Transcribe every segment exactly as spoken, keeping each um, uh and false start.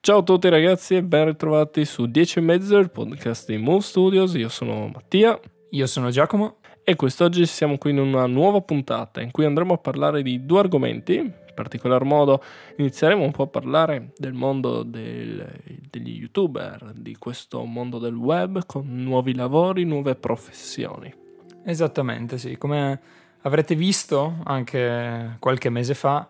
Ciao a tutti ragazzi e ben ritrovati su dieci e mezzo, il podcast di Move Studios. Io sono Mattia. Io sono Giacomo. E quest'oggi siamo qui in una nuova puntata in cui andremo a parlare di due argomenti. In particolar modo inizieremo un po' a parlare del mondo del, degli youtuber, di questo mondo del web con nuovi lavori, nuove professioni. Esattamente, sì. Come avrete visto anche qualche mese fa,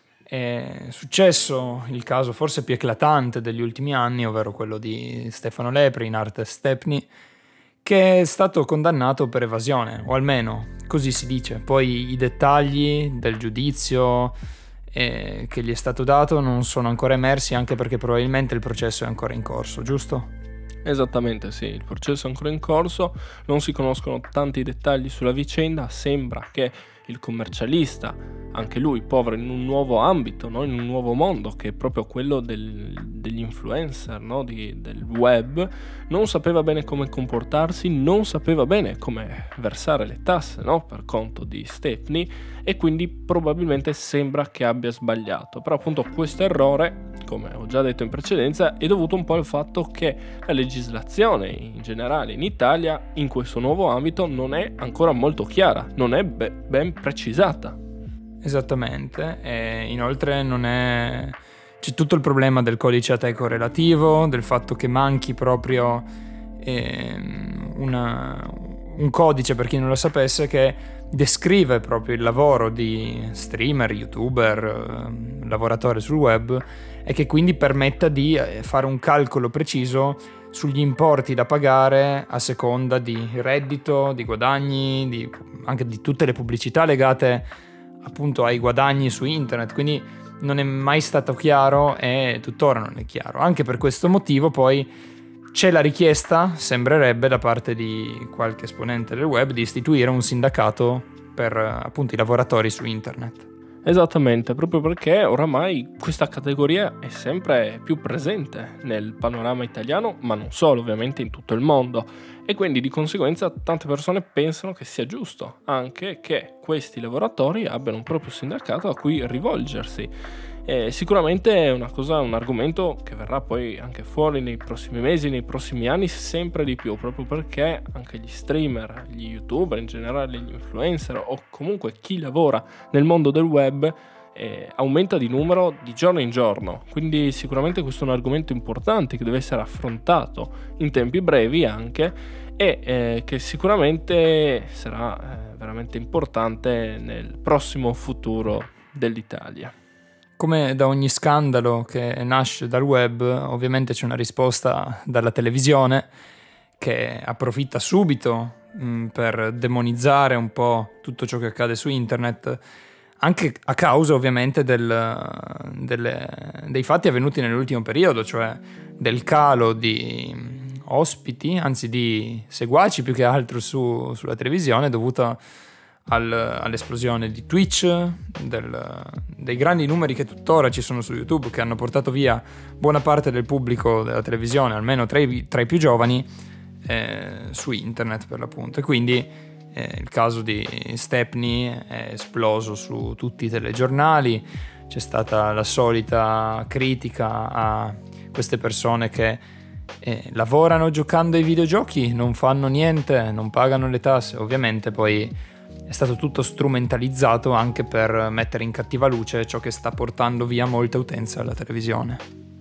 è successo il caso forse più eclatante degli ultimi anni, ovvero quello di Stefano Lepri, in arte Stepney, che è stato condannato per evasione, o almeno così si dice. Poi i dettagli del giudizio eh, che gli è stato dato non sono ancora emersi, anche perché probabilmente il processo è ancora in corso, giusto? Esattamente, sì, il processo è ancora in corso, non si conoscono tanti dettagli sulla vicenda, sembra che il commercialista, anche lui povero in un nuovo ambito, no? In un nuovo mondo che è proprio quello del, degli influencer, no? Di, del web, non sapeva bene come comportarsi, non sapeva bene come versare le tasse, no? Per conto di Stepney, e quindi probabilmente sembra che abbia sbagliato. Però appunto questo errore, come ho già detto in precedenza, è dovuto un po' al fatto che la legislazione in generale in Italia in questo nuovo ambito non è ancora molto chiara, non è be- ben precisata. Esattamente, e inoltre non è... c'è tutto il problema del codice Ateco relativo, del fatto che manchi proprio eh, una, un codice, per chi non lo sapesse, che descrive proprio il lavoro di streamer, youtuber, eh, lavoratore sul web, e che quindi permetta di fare un calcolo preciso sugli importi da pagare a seconda di reddito, di guadagni, di, anche di tutte le pubblicità legate appunto ai guadagni su internet. Quindi non è mai stato chiaro e tuttora non è chiaro. Anche per questo motivo poi c'è la richiesta, sembrerebbe, da parte di qualche esponente del web di istituire un sindacato per appunto i lavoratori su internet. Esattamente, proprio perché oramai questa categoria è sempre più presente nel panorama italiano, ma non solo, ovviamente in tutto il mondo, e quindi di conseguenza tante persone pensano che sia giusto anche che questi lavoratori abbiano un proprio sindacato a cui rivolgersi. E sicuramente è una cosa, un argomento che verrà poi anche fuori nei prossimi mesi, nei prossimi anni, sempre di più, proprio perché anche gli streamer, gli youtuber in generale, gli influencer o comunque chi lavora nel mondo del web eh, aumenta di numero di giorno in giorno. Quindi sicuramente questo è un argomento importante che deve essere affrontato in tempi brevi anche, e eh, che sicuramente sarà eh, veramente importante nel prossimo futuro dell'Italia. Come da ogni scandalo che nasce dal web, ovviamente c'è una risposta dalla televisione che approfitta subito mh, per demonizzare un po' tutto ciò che accade su internet, anche a causa ovviamente del, delle, dei fatti avvenuti nell'ultimo periodo, cioè del calo di ospiti, anzi di seguaci più che altro su, sulla televisione, dovuto Al, all'esplosione di Twitch, del, dei grandi numeri che tuttora ci sono su YouTube, che hanno portato via buona parte del pubblico della televisione, almeno tra i, tra i più giovani, eh, su internet per l'appunto. E quindi eh, il caso di Stepney è esploso su tutti i telegiornali, c'è stata la solita critica a queste persone che eh, lavorano giocando ai videogiochi, non fanno niente, non pagano le tasse. Ovviamente poi è stato tutto strumentalizzato anche per mettere in cattiva luce ciò che sta portando via molta utenza alla televisione.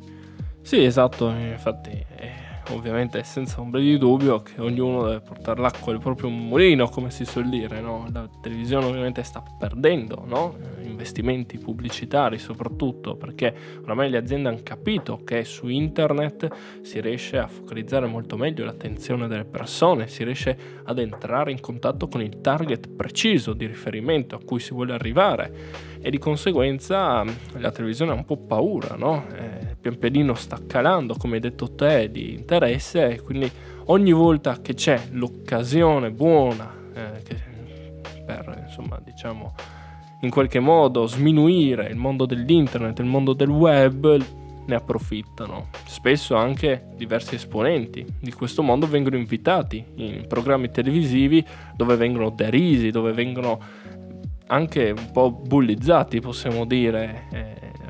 Sì, esatto, infatti eh, ovviamente senza ombra di dubbio che ognuno deve portare l'acqua al proprio mulino, come si suol dire, no? La televisione ovviamente sta perdendo, no? Investimenti pubblicitari soprattutto, perché oramai le aziende hanno capito che su internet si riesce a focalizzare molto meglio l'attenzione delle persone, si riesce ad entrare in contatto con il target preciso di riferimento a cui si vuole arrivare, e di conseguenza la televisione ha un po' paura, no? Eh, pian pianino sta calando, come hai detto te, di interesse, e quindi ogni volta che c'è l'occasione buona eh, che, per, insomma, diciamo, in qualche modo sminuire il mondo dell'internet, il mondo del web, ne approfittano. Spesso anche diversi esponenti di questo mondo vengono invitati in programmi televisivi dove vengono derisi, dove vengono anche un po' bullizzati, possiamo dire, eh,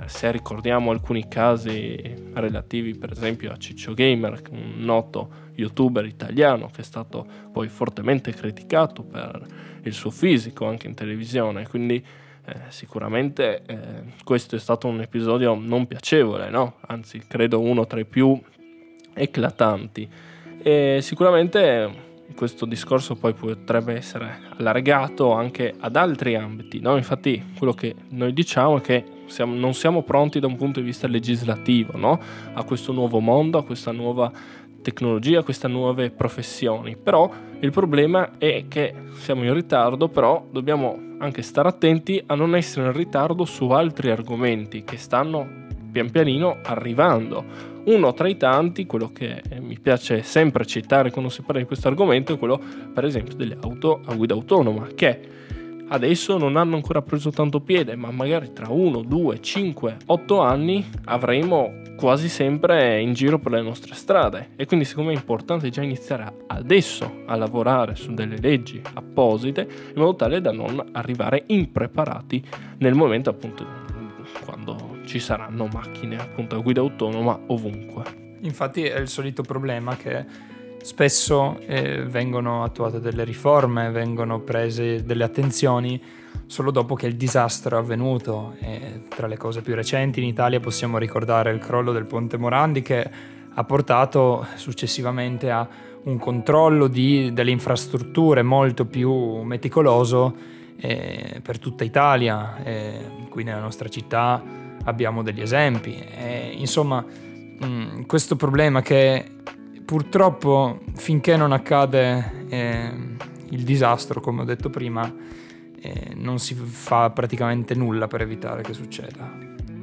se ricordiamo alcuni casi relativi per esempio a Ciccio Gamer, un noto youtuber italiano che è stato poi fortemente criticato per il suo fisico anche in televisione, quindi eh, sicuramente eh, questo è stato un episodio non piacevole, no? Anzi credo uno tra i più eclatanti, e sicuramente questo discorso poi potrebbe essere allargato anche ad altri ambiti, no? Infatti quello che noi diciamo è che siamo, non siamo pronti da un punto di vista legislativo, no? A questo nuovo mondo, a questa nuova tecnologia, a queste nuove professioni, però il problema è che siamo in ritardo, però dobbiamo anche stare attenti a non essere in ritardo su altri argomenti che stanno pian pianino arrivando. Uno tra i tanti, quello che mi piace sempre citare quando si parla di questo argomento, è quello per esempio delle auto a guida autonoma, che adesso non hanno ancora preso tanto piede, ma magari tra uno, due, cinque, otto anni avremo quasi sempre in giro per le nostre strade, e quindi secondo me è importante già iniziare adesso a lavorare su delle leggi apposite in modo tale da non arrivare impreparati nel momento appunto quando ci saranno macchine appunto a guida autonoma ovunque. Infatti è il solito problema che spesso eh, vengono attuate delle riforme, vengono prese delle attenzioni solo dopo che il disastro è avvenuto, e tra le cose più recenti in Italia possiamo ricordare il crollo del Ponte Morandi, che ha portato successivamente a un controllo di, delle infrastrutture molto più meticoloso eh, per tutta Italia. Eh, qui nella nostra città abbiamo degli esempi. Eh, insomma, mh, questo problema che purtroppo finché non accade eh, il disastro, come ho detto prima, eh, non si fa praticamente nulla per evitare che succeda.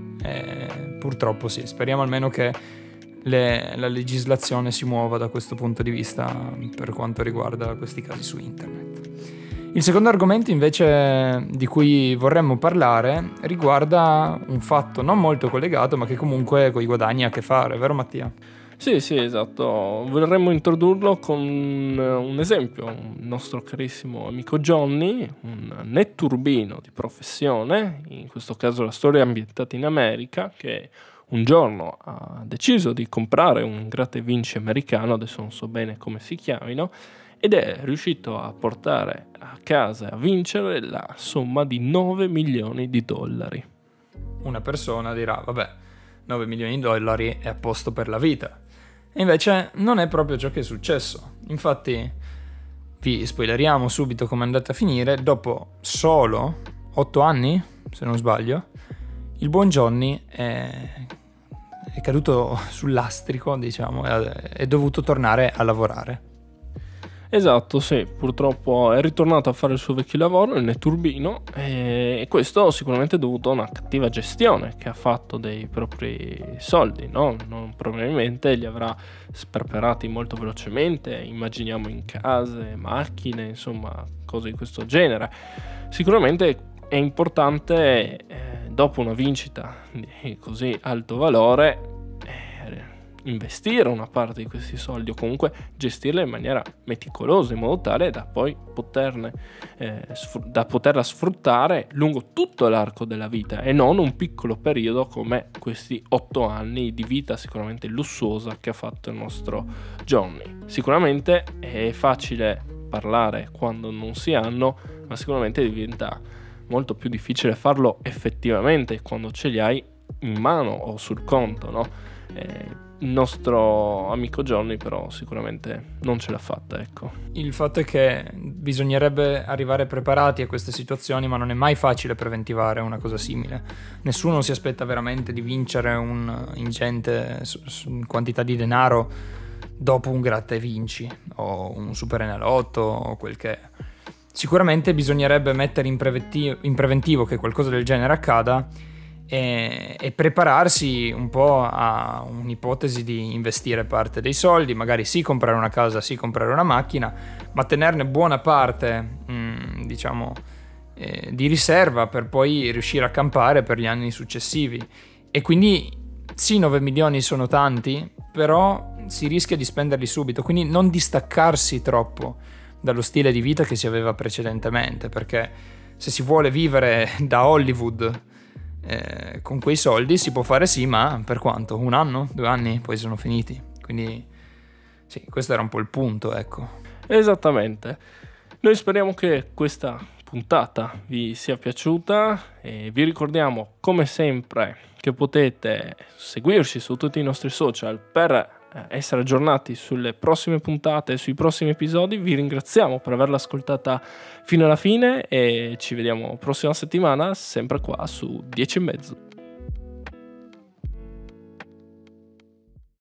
Eh, purtroppo sì, speriamo almeno che le, la legislazione si muova da questo punto di vista per quanto riguarda questi casi su internet. Il secondo argomento invece di cui vorremmo parlare riguarda un fatto non molto collegato, ma che comunque con i guadagni ha a che fare, vero Mattia? Sì, sì, esatto. Vorremmo introdurlo con un esempio. Un nostro carissimo amico Johnny, un netturbino di professione, in questo caso la storia è ambientata in America, che un giorno ha deciso di comprare un gratta e vinci americano, adesso non so bene come si chiamino, ed è riuscito a portare a casa e a vincere la somma di nove milioni di dollari. Una persona dirà, vabbè, nove milioni di dollari è a posto per la vita. E invece non è proprio ciò che è successo. Infatti, vi spoileriamo subito come è andata a finire. Dopo solo otto anni, se non sbaglio, il buon Johnny è, è caduto sul lastrico, diciamo, e è dovuto tornare a lavorare. Esatto, sì, purtroppo è ritornato a fare il suo vecchio lavoro, il netturbino, e questo sicuramente è dovuto a una cattiva gestione che ha fatto dei propri soldi, no? Non, probabilmente li avrà sperperati molto velocemente, immaginiamo in case, macchine, insomma, cose di questo genere. Sicuramente è importante, eh, dopo una vincita di così alto valore, investire una parte di questi soldi o comunque gestirla in maniera meticolosa in modo tale da poi poterne eh, sfr- da poterla sfruttare lungo tutto l'arco della vita e non un piccolo periodo come questi otto anni di vita sicuramente lussuosa che ha fatto il nostro Johnny. Sicuramente è facile parlare quando non si hanno, ma sicuramente diventa molto più difficile farlo effettivamente quando ce li hai in mano o sul conto, no? Eh, il nostro amico Johnny però sicuramente non ce l'ha fatta, ecco. Il fatto è che bisognerebbe arrivare preparati a queste situazioni, ma non è mai facile preventivare una cosa simile. Nessuno si aspetta veramente di vincere un ingente quantità di denaro dopo un gratta e vinci o un Superenalotto o quel che è. Sicuramente bisognerebbe mettere in preventivo, in preventivo che qualcosa del genere accada e, e prepararsi un po' a un'ipotesi di investire parte dei soldi, magari sì comprare una casa, sì comprare una macchina, ma tenerne buona parte, mh, diciamo, eh, di riserva per poi riuscire a campare per gli anni successivi. E quindi sì, nove milioni sono tanti, però si rischia di spenderli subito, quindi non distaccarsi troppo dallo stile di vita che si aveva precedentemente, perché se si vuole vivere da Hollywood eh, con quei soldi si può fare sì, ma per quanto? Un anno? Due anni? Poi sono finiti. Quindi sì, questo era un po' il punto, ecco. Esattamente. Noi speriamo che questa puntata vi sia piaciuta e vi ricordiamo come sempre che potete seguirci su tutti i nostri social per essere aggiornati sulle prossime puntate, sui prossimi episodi. Vi ringraziamo per averla ascoltata fino alla fine e ci vediamo prossima settimana sempre qua su dieci e mezzo.